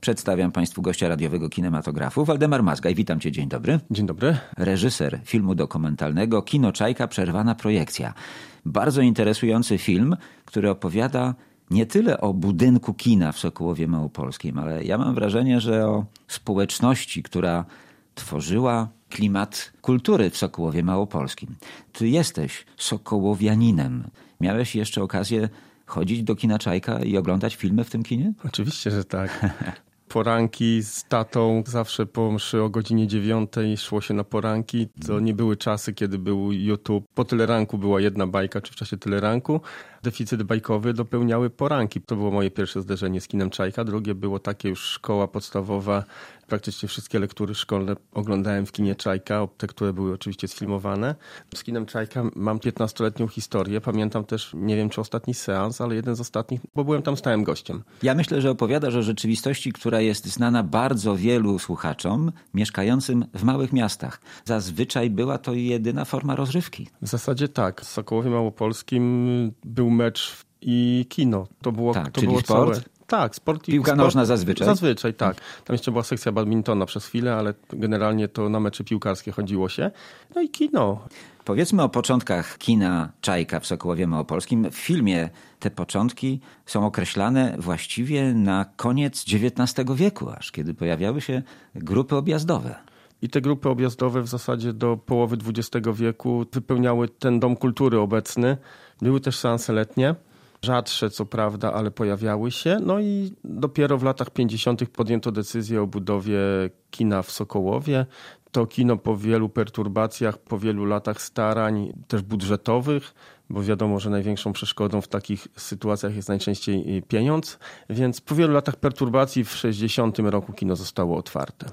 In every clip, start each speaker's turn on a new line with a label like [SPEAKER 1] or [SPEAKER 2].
[SPEAKER 1] Przedstawiam Państwu gościa radiowego Kinematografu, Waldemar Mazgaj. Witam Cię, dzień dobry.
[SPEAKER 2] Dzień dobry.
[SPEAKER 1] Reżyser filmu dokumentalnego Kino Czajka, przerwana projekcja. Bardzo interesujący film, który opowiada nie tyle o budynku kina w Sokołowie Małopolskim, ale ja mam wrażenie, że o społeczności, która tworzyła klimat kultury w Sokołowie Małopolskim. Ty jesteś sokołowianinem. Miałeś jeszcze okazję chodzić do kina Czajka i oglądać filmy w tym kinie?
[SPEAKER 2] Oczywiście, że tak. Poranki z tatą, zawsze po mszy o godzinie 9 szło się na poranki. To nie były czasy, kiedy był YouTube. Po Teleranku była jedna bajka, czy w czasie Teleranku. Deficyt bajkowy dopełniały poranki. To było moje pierwsze zderzenie z kinem Czajka. Drugie było takie już szkoła podstawowa. Praktycznie wszystkie lektury szkolne oglądałem w kinie Czajka. Te, które były oczywiście sfilmowane. Z kinem Czajka mam 15-letnią historię. Pamiętam też, nie wiem czy ostatni seans, ale jeden z ostatnich, bo byłem tam stałym gościem.
[SPEAKER 1] Ja myślę, że opowiadasz o rzeczywistości, która jest znana bardzo wielu słuchaczom mieszkającym w małych miastach. Zazwyczaj była to jedyna forma rozrywki.
[SPEAKER 2] W zasadzie tak. W Sokołowie Małopolskim był mecz i kino. To było,
[SPEAKER 1] tak,
[SPEAKER 2] to
[SPEAKER 1] czyli
[SPEAKER 2] było
[SPEAKER 1] sport?
[SPEAKER 2] całe. Tak, sport i
[SPEAKER 1] piłka nożna zazwyczaj?
[SPEAKER 2] Zazwyczaj, tak. Tam jeszcze była sekcja badmintona przez chwilę, ale generalnie to na mecze piłkarskie chodziło się. No i kino.
[SPEAKER 1] Powiedzmy o początkach kina Czajka w Sokołowie Małopolskim. W filmie te początki są określane właściwie na koniec XIX wieku, aż kiedy pojawiały się grupy objazdowe.
[SPEAKER 2] I te grupy objazdowe w zasadzie do połowy XX wieku wypełniały ten dom kultury obecny. Były też seanse letnie. Rzadsze co prawda, ale pojawiały się. No i dopiero w latach 50. podjęto decyzję o budowie kina w Sokołowie. To kino po wielu perturbacjach, po wielu latach starań też budżetowych, bo wiadomo, że największą przeszkodą w takich sytuacjach jest najczęściej pieniądz. Więc po wielu latach perturbacji w 60 roku kino zostało otwarte.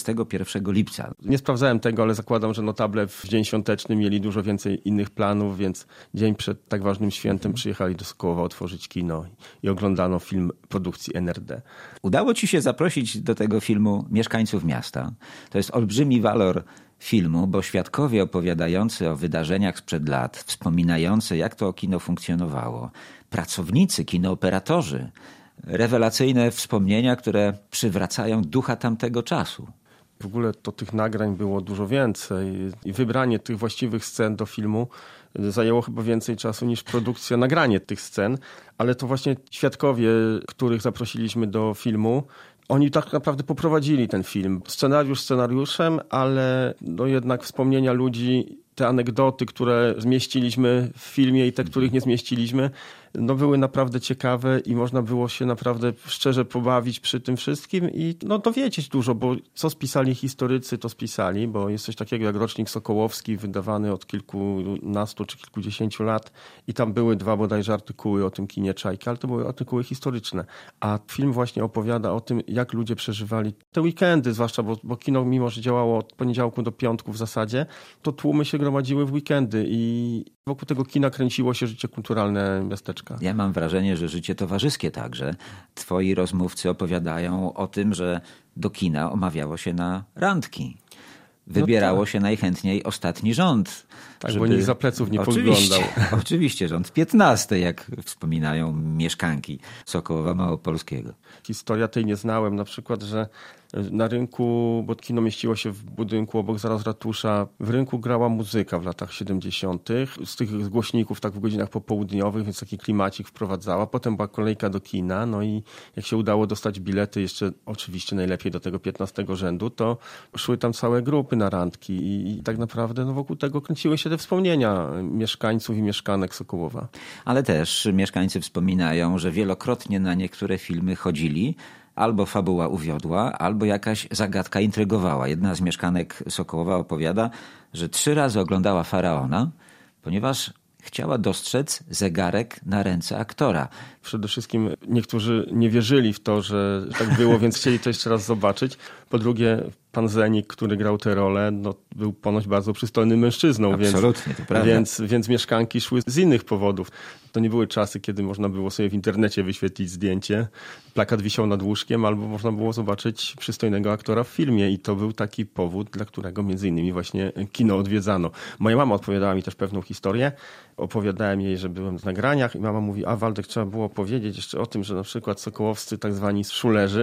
[SPEAKER 1] 21 lipca.
[SPEAKER 2] Nie sprawdzałem tego, ale zakładam, że notable w dzień świąteczny mieli dużo więcej innych planów, więc dzień przed tak ważnym świętem przyjechali do Sokołowa otworzyć kino i oglądano film produkcji NRD.
[SPEAKER 1] Udało ci się zaprosić do tego filmu mieszkańców miasta. To jest olbrzymi walor filmu, bo świadkowie opowiadający o wydarzeniach sprzed lat, wspominający jak to kino funkcjonowało, pracownicy, kinooperatorzy, rewelacyjne wspomnienia, które przywracają ducha tamtego czasu.
[SPEAKER 2] W ogóle to tych nagrań było dużo więcej i wybranie tych właściwych scen do filmu zajęło chyba więcej czasu niż produkcja, nagranie tych scen, ale to właśnie świadkowie, których zaprosiliśmy do filmu, oni tak naprawdę poprowadzili ten film. Scenariusz scenariuszem, ale no jednak wspomnienia ludzi, te anegdoty, które zmieściliśmy w filmie i te, których nie zmieściliśmy, no były naprawdę ciekawe i można było się naprawdę szczerze pobawić przy tym wszystkim i no dowiedzieć dużo, bo co spisali historycy, to spisali, bo jest coś takiego jak rocznik sokołowski, wydawany od kilkunastu czy kilkudziesięciu lat i tam były 2 bodajże artykuły o tym kinie Czajka, ale to były artykuły historyczne. A film właśnie opowiada o tym, jak ludzie przeżywali te weekendy, zwłaszcza, bo kino mimo, że działało od poniedziałku do piątku w zasadzie, to tłumy się gromadziły w weekendy i wokół tego kina kręciło się życie kulturalne miasteczka.
[SPEAKER 1] Ja mam wrażenie, że życie towarzyskie także. Twoi rozmówcy opowiadają o tym, że do kina omawiało się na randki. Wybierało się najchętniej ostatni rząd.
[SPEAKER 2] Tak, bo nikt za pleców nie podglądał.
[SPEAKER 1] Oczywiście, rząd 15, jak wspominają mieszkanki Sokołowa Małopolskiego.
[SPEAKER 2] Historia tej nie znałem. Na przykład, że na rynku, bo kino mieściło się w budynku obok zaraz ratusza, w rynku grała muzyka w latach 70. Z tych głośników tak w godzinach popołudniowych, więc taki klimacik wprowadzała. Potem była kolejka do kina, no i jak się udało dostać bilety jeszcze oczywiście najlepiej do tego 15 rzędu, to szły tam całe grupy na randki i tak naprawdę no, wokół tego kręciły się te wspomnienia mieszkańców i mieszkanek Sokołowa.
[SPEAKER 1] Ale też mieszkańcy wspominają, że wielokrotnie na niektóre filmy chodzili, albo fabuła uwiodła, albo jakaś zagadka intrygowała. Jedna z mieszkanek Sokołowa opowiada, że 3 razy oglądała Faraona, ponieważ chciała dostrzec zegarek na ręce aktora.
[SPEAKER 2] Przede wszystkim niektórzy nie wierzyli w to, że tak było, więc chcieli to jeszcze raz zobaczyć. Po drugie, pan Zenik, który grał tę rolę, no, był ponoć bardzo przystojnym mężczyzną.
[SPEAKER 1] Absolutnie, to prawda.
[SPEAKER 2] Więc mieszkanki szły z innych powodów. To nie były czasy, kiedy można było sobie w internecie wyświetlić zdjęcie, plakat wisiał nad łóżkiem, albo można było zobaczyć przystojnego aktora w filmie. I to był taki powód, dla którego między innymi właśnie kino odwiedzano. Moja mama opowiadała mi też pewną historię. Opowiadałem jej, że byłem w nagraniach i mama mówi, a Waldek, trzeba było powiedzieć jeszcze o tym, że na przykład sokołowscy tak zwani szulerzy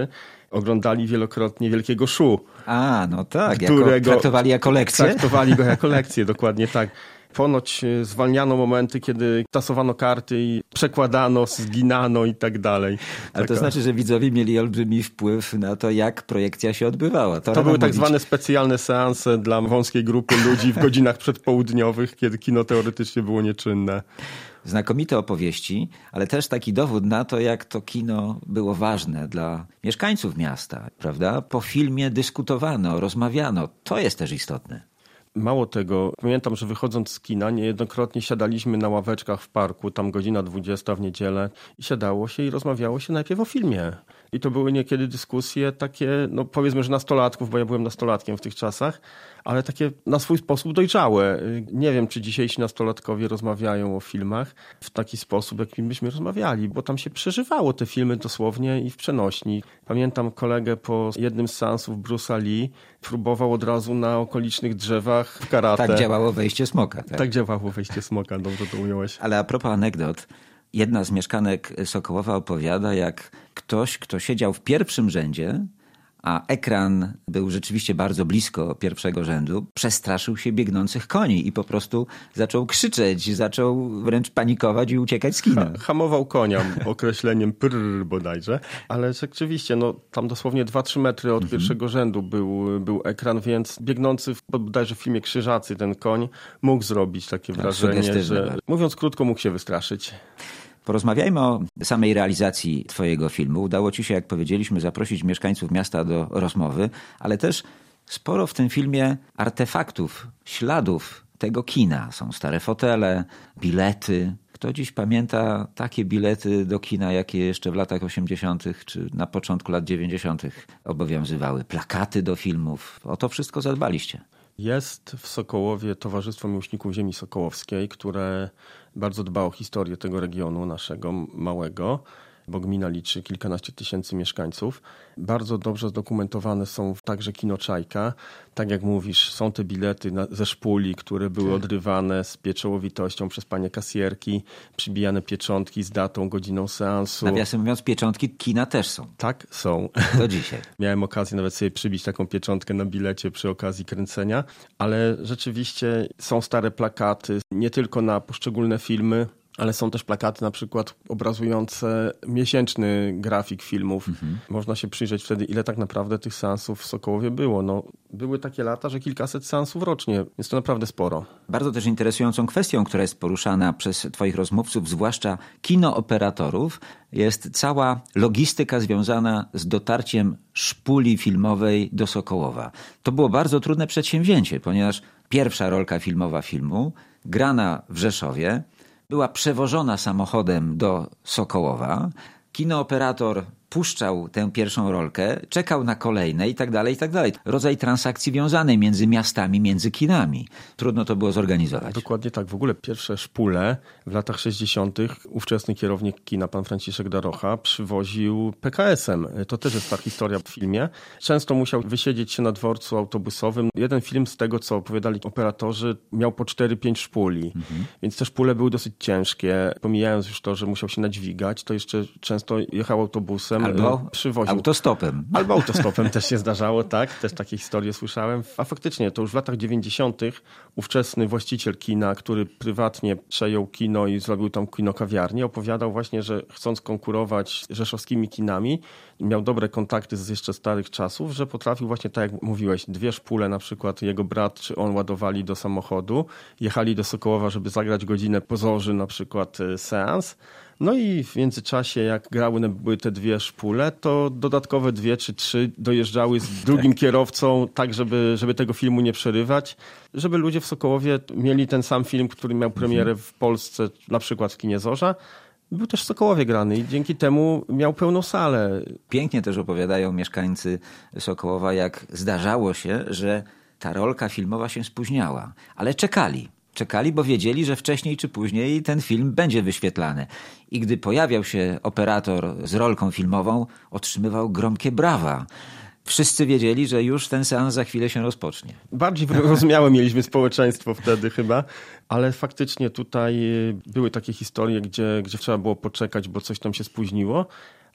[SPEAKER 2] oglądali wielokrotnie Wielkiego Szu.
[SPEAKER 1] A, no tak,
[SPEAKER 2] którego
[SPEAKER 1] traktowali jako lekcję?
[SPEAKER 2] Traktowali go jako lekcję, dokładnie tak. Ponoć zwalniano momenty, kiedy tasowano karty i przekładano, zginano i tak dalej.
[SPEAKER 1] Ale to znaczy, że widzowie mieli olbrzymi wpływ na to, jak projekcja się odbywała.
[SPEAKER 2] To były tak zwane specjalne seanse dla wąskiej grupy ludzi w godzinach przedpołudniowych, kiedy kino teoretycznie było nieczynne.
[SPEAKER 1] Znakomite opowieści, ale też taki dowód na to, jak to kino było ważne dla mieszkańców miasta, prawda? Po filmie dyskutowano, rozmawiano. To jest też istotne.
[SPEAKER 2] Mało tego, pamiętam, że wychodząc z kina niejednokrotnie siadaliśmy na ławeczkach w parku, tam godzina 20 w niedzielę i siadało się i rozmawiało się najpierw o filmie. I to były niekiedy dyskusje takie, no powiedzmy, że nastolatków, bo ja byłem nastolatkiem w tych czasach, ale takie na swój sposób dojrzałe. Nie wiem, czy dzisiejsi nastolatkowie rozmawiają o filmach w taki sposób, jakim byśmy rozmawiali, bo tam się przeżywało te filmy dosłownie i w przenośni. Pamiętam kolegę po jednym z seansów Bruce'a Lee, próbował od razu na okolicznych drzewach w karate.
[SPEAKER 1] Tak działało wejście smoka.
[SPEAKER 2] Tak działało wejście smoka, dobrze to ująłeś.
[SPEAKER 1] Ale a propos anegdot, jedna z mieszkanek Sokołowa opowiada, jak ktoś, kto siedział w pierwszym rzędzie, a ekran był rzeczywiście bardzo blisko pierwszego rzędu, przestraszył się biegnących koni i po prostu zaczął krzyczeć, zaczął wręcz panikować i uciekać z kina.
[SPEAKER 2] Hamował konia określeniem prrr bodajże, ale rzeczywiście no, tam dosłownie 2-3 metry od pierwszego rzędu był ekran, więc biegnący bodajże w filmie Krzyżacy ten koń mógł zrobić takie wrażenie, że mówiąc krótko mógł się wystraszyć.
[SPEAKER 1] Porozmawiajmy o samej realizacji twojego filmu. Udało ci się, jak powiedzieliśmy, zaprosić mieszkańców miasta do rozmowy, ale też sporo w tym filmie artefaktów, śladów tego kina. Są stare fotele, bilety. Kto dziś pamięta takie bilety do kina, jakie jeszcze w latach 80. czy na początku lat 90. obowiązywały? Plakaty do filmów. O to wszystko zadbaliście.
[SPEAKER 2] Jest w Sokołowie Towarzystwo Miłośników Ziemi Sokołowskiej, które bardzo dba o historię tego regionu naszego małego, bo gmina liczy kilkanaście tysięcy mieszkańców. Bardzo dobrze zdokumentowane są także kino Czajka. Tak jak mówisz, są te bilety ze szpuli, które były odrywane z pieczołowitością przez panie kasjerki, przybijane pieczątki z datą, godziną seansu.
[SPEAKER 1] Nawiasem mówiąc, pieczątki kina też są.
[SPEAKER 2] Tak, są.
[SPEAKER 1] Do dzisiaj.
[SPEAKER 2] Miałem okazję nawet sobie przybić taką pieczątkę na bilecie przy okazji kręcenia, ale rzeczywiście są stare plakaty, nie tylko na poszczególne filmy, ale są też plakaty na przykład obrazujące miesięczny grafik filmów. Można się przyjrzeć wtedy, ile tak naprawdę tych seansów w Sokołowie było. No, były takie lata, że kilkaset seansów rocznie, więc to naprawdę sporo.
[SPEAKER 1] Bardzo też interesującą kwestią, która jest poruszana przez twoich rozmówców, zwłaszcza kinooperatorów, jest cała logistyka związana z dotarciem szpuli filmowej do Sokołowa. To było bardzo trudne przedsięwzięcie, ponieważ pierwsza rolka filmowa filmu, grana w Rzeszowie, była przewożona samochodem do Sokołowa. Kinooperator puszczał tę pierwszą rolkę, czekał na kolejne i tak dalej, i tak dalej. Rodzaj transakcji wiązanej między miastami, między kinami. Trudno to było zorganizować.
[SPEAKER 2] Dokładnie tak. W ogóle pierwsze szpule w latach 60. ówczesny kierownik kina, pan Franciszek Darocha, przywoził PKS-em. To też jest ta historia w filmie. Często musiał wysiedzieć się na dworcu autobusowym. Jeden film z tego, co opowiadali operatorzy, miał po 4-5 szpuli. Więc te szpule były dosyć ciężkie. Pomijając już to, że musiał się nadźwigać, to jeszcze często jechał autobusem.
[SPEAKER 1] Albo
[SPEAKER 2] przywoził.
[SPEAKER 1] Autostopem.
[SPEAKER 2] Albo autostopem też się zdarzało, tak. Też takie historie słyszałem. A faktycznie to już w latach 90. ówczesny właściciel kina, który prywatnie przejął kino i zrobił tam kino kawiarnię, opowiadał właśnie, że chcąc konkurować z rzeszowskimi kinami, miał dobre kontakty z jeszcze starych czasów, że potrafił właśnie, tak jak mówiłeś, 2 szpule na przykład jego brat czy on ładowali do samochodu, jechali do Sokołowa, żeby zagrać godzinę pozorzy na przykład seans. No i w międzyczasie, jak były te 2 szpule, to dodatkowe 2 czy 3 dojeżdżały z drugim kierowcą, tak żeby tego filmu nie przerywać, żeby ludzie w Sokołowie mieli ten sam film, który miał premierę w Polsce, na przykład w kinie Zorza. Był też w Sokołowie grany i dzięki temu miał pełną salę.
[SPEAKER 1] Pięknie też opowiadają mieszkańcy Sokołowa, jak zdarzało się, że ta rolka filmowa się spóźniała, ale czekali. Czekali, bo wiedzieli, że wcześniej czy później ten film będzie wyświetlany. I gdy pojawiał się operator z rolką filmową, otrzymywał gromkie brawa. Wszyscy wiedzieli, że już ten seans za chwilę się rozpocznie.
[SPEAKER 2] Bardziej wyrozumiałe mieliśmy społeczeństwo wtedy chyba, ale faktycznie tutaj były takie historie, gdzie trzeba było poczekać, bo coś tam się spóźniło.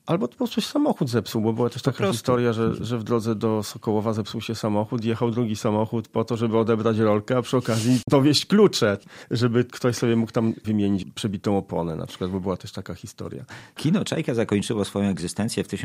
[SPEAKER 2] Albo po prostu samochód zepsuł, bo była też taka historia, że w drodze do Sokołowa zepsuł się samochód, jechał drugi samochód po to, żeby odebrać rolkę, a przy okazji dowieźć klucze, żeby ktoś sobie mógł tam wymienić przebitą oponę na przykład, bo była też taka historia.
[SPEAKER 1] Kino Czajka zakończyło swoją egzystencję w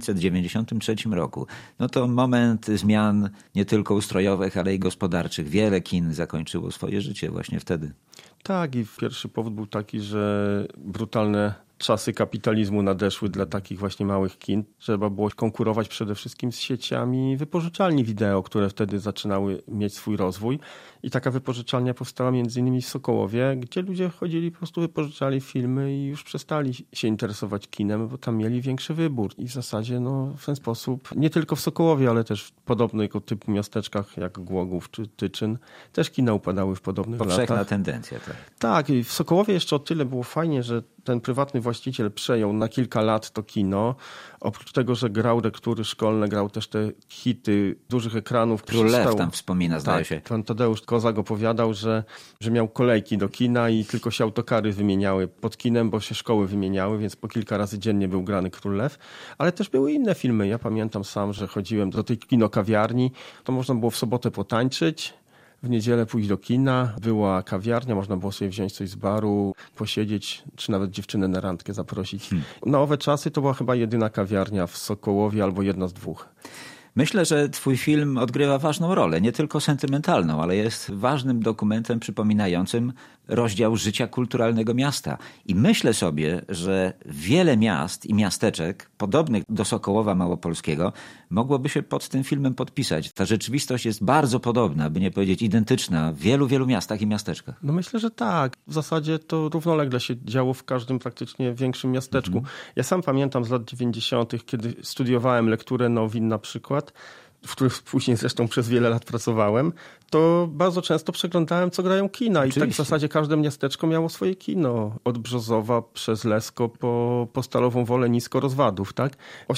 [SPEAKER 1] 1993 roku. No to moment zmian nie tylko ustrojowych, ale i gospodarczych. Wiele kin zakończyło swoje życie właśnie wtedy.
[SPEAKER 2] Tak, i pierwszy powód był taki, że brutalne czasy kapitalizmu nadeszły dla takich właśnie małych kin. Trzeba było konkurować przede wszystkim z sieciami wypożyczalni wideo, które wtedy zaczynały mieć swój rozwój. I taka wypożyczalnia powstała między innymi w Sokołowie, gdzie ludzie chodzili, po prostu wypożyczali filmy i już przestali się interesować kinem, bo tam mieli większy wybór. I w zasadzie w ten sposób, nie tylko w Sokołowie, ale też w podobnego typu miasteczkach jak Głogów czy Tyczyn, też kina upadały w podobnych latach.
[SPEAKER 1] Powszechna tendencja, tak.
[SPEAKER 2] Tak, i w Sokołowie jeszcze o tyle było fajnie, że ten prywatny właściciel przejął na kilka lat to kino. Oprócz tego, że grał lektury szkolne, grał też te hity dużych ekranów.
[SPEAKER 1] Król Lew tam wspomina, zdaje się.
[SPEAKER 2] Pan Tadeusz Kozak opowiadał, że miał kolejki do kina i tylko się autokary wymieniały pod kinem, bo się szkoły wymieniały, więc po kilka razy dziennie był grany Król Lew. Ale też były inne filmy. Ja pamiętam sam, że chodziłem do tej kinokawiarni. To można było w sobotę potańczyć, w niedzielę pójść do kina, była kawiarnia, można było sobie wziąć coś z baru, posiedzieć, czy nawet dziewczynę na randkę zaprosić. Na owe czasy to była chyba jedyna kawiarnia w Sokołowie albo jedna z dwóch.
[SPEAKER 1] Myślę, że twój film odgrywa ważną rolę, nie tylko sentymentalną, ale jest ważnym dokumentem przypominającym rozdział życia kulturalnego miasta. I myślę sobie, że wiele miast i miasteczek podobnych do Sokołowa Małopolskiego mogłoby się pod tym filmem podpisać. Ta rzeczywistość jest bardzo podobna, by nie powiedzieć identyczna w wielu, wielu miastach i miasteczkach.
[SPEAKER 2] No myślę, że tak. W zasadzie to równolegle się działo w każdym praktycznie większym miasteczku. Ja sam pamiętam z lat 90., kiedy studiowałem lekturę nowin na przykład, w których później zresztą przez wiele lat pracowałem, to bardzo często przeglądałem, co grają kina. Oczywiście. I tak w zasadzie każde miasteczko miało swoje kino. Od Brzozowa przez Lesko po Stalową Wolę, Nisko Rozwadów. Tak?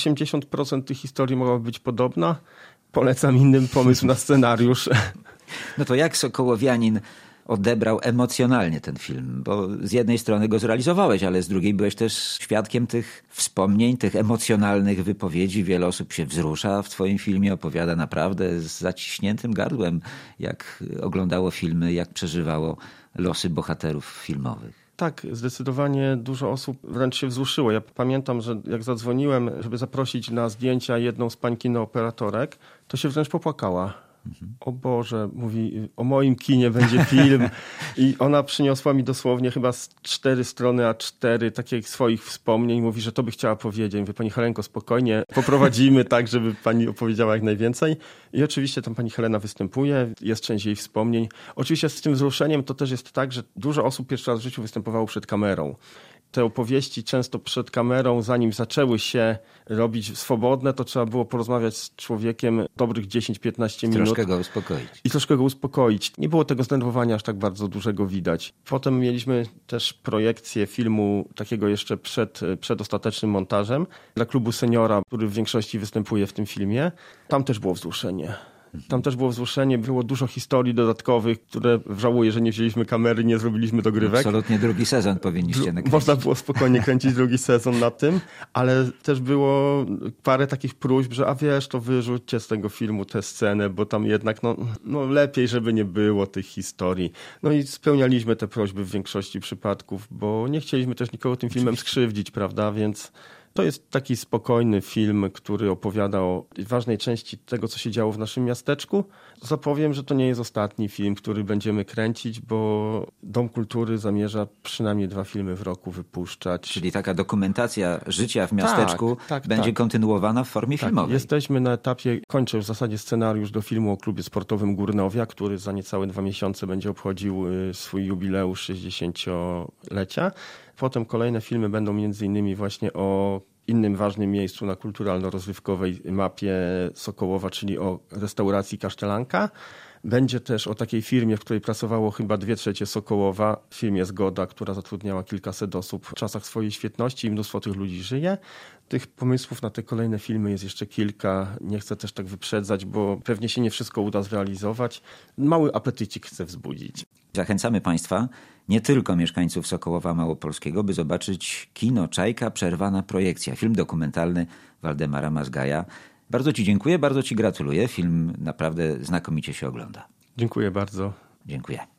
[SPEAKER 2] 80% tych historii mogłaby być podobna. Polecam innym pomysł na scenariusz.
[SPEAKER 1] No to jak sokołowianin odebrał emocjonalnie ten film? Bo z jednej strony go zrealizowałeś, ale z drugiej byłeś też świadkiem tych wspomnień, tych emocjonalnych wypowiedzi. Wiele osób się wzrusza w twoim filmie, opowiada naprawdę z zaciśniętym gardłem, jak oglądało filmy, jak przeżywało losy bohaterów filmowych.
[SPEAKER 2] Tak, zdecydowanie dużo osób wręcz się wzruszyło. Ja pamiętam, że jak zadzwoniłem, żeby zaprosić na zdjęcia jedną z pań kinooperatorek, to się wręcz popłakała. O Boże, mówi, o moim kinie będzie film. I ona przyniosła mi dosłownie chyba z 4 strony A4 takich swoich wspomnień. Mówi, że to by chciała powiedzieć. Mówię, pani Helenko, spokojnie, poprowadzimy tak, żeby pani opowiedziała jak najwięcej. I oczywiście tam pani Helena występuje, jest część jej wspomnień. Oczywiście z tym wzruszeniem to też jest tak, że dużo osób pierwszy raz w życiu występowało przed kamerą. Te opowieści często przed kamerą, zanim zaczęły się robić swobodne, to trzeba było porozmawiać z człowiekiem dobrych 10-15 minut.
[SPEAKER 1] Troszkę go uspokoić.
[SPEAKER 2] I troszkę go uspokoić. Nie było tego zdenerwowania aż tak bardzo dużego widać. Potem mieliśmy też projekcję filmu takiego jeszcze przed ostatecznym montażem dla klubu Seniora, który w większości występuje w tym filmie. Tam też było wzruszenie. Tam też było wzruszenie, było dużo historii dodatkowych, które żałuję, że nie wzięliśmy kamery, nie zrobiliśmy dogrywek.
[SPEAKER 1] Absolutnie drugi sezon powinniście nakręcić.
[SPEAKER 2] Można było spokojnie kręcić drugi sezon na tym, ale też było parę takich próśb, że a wiesz, to wyrzućcie z tego filmu tę scenę, bo tam jednak no lepiej, żeby nie było tych historii. No i spełnialiśmy te prośby w większości przypadków, bo nie chcieliśmy też nikogo tym filmem skrzywdzić, prawda, więc... To jest taki spokojny film, który opowiada o ważnej części tego, co się działo w naszym miasteczku. Zapowiem, że to nie jest ostatni film, który będziemy kręcić, bo Dom Kultury zamierza przynajmniej 2 filmy w roku wypuszczać.
[SPEAKER 1] Czyli taka dokumentacja życia w miasteczku będzie kontynuowana w formie filmowej.
[SPEAKER 2] Jesteśmy na etapie, kończę w zasadzie scenariusz do filmu o klubie sportowym Górnowia, który za niecałe 2 miesiące będzie obchodził swój jubileusz 60-lecia. Potem kolejne filmy będą między innymi właśnie o innym ważnym miejscu na kulturalno-rozrywkowej mapie Sokołowa, czyli o restauracji Kasztelanka. Będzie też o takiej firmie, w której pracowało chyba 2/3 Sokołowa, firmie Zgoda, która zatrudniała kilkaset osób w czasach swojej świetności i mnóstwo tych ludzi żyje. Tych pomysłów na te kolejne filmy jest jeszcze kilka. Nie chcę też tak wyprzedzać, bo pewnie się nie wszystko uda zrealizować. Mały apetycik chcę wzbudzić.
[SPEAKER 1] Zachęcamy Państwa, nie tylko mieszkańców Sokołowa Małopolskiego, by zobaczyć kino Czajka, przerwana projekcja. Film dokumentalny Waldemara Mazgaja. Bardzo Ci dziękuję, bardzo Ci gratuluję. Film naprawdę znakomicie się ogląda.
[SPEAKER 2] Dziękuję bardzo.
[SPEAKER 1] Dziękuję.